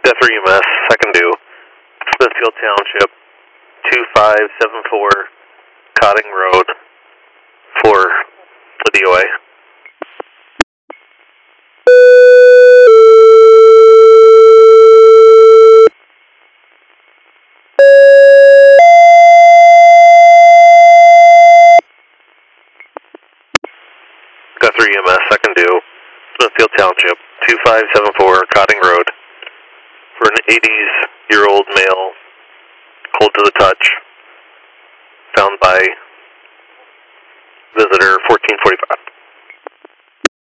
Got 3 EMS, second due, Smithfield Township, 2574 Cotting Road for the DOA. Got 3 EMS, second due, Smithfield Township, 2574 Cotting Road for an 80-year-old male, cold to the touch, found by visitor 1445.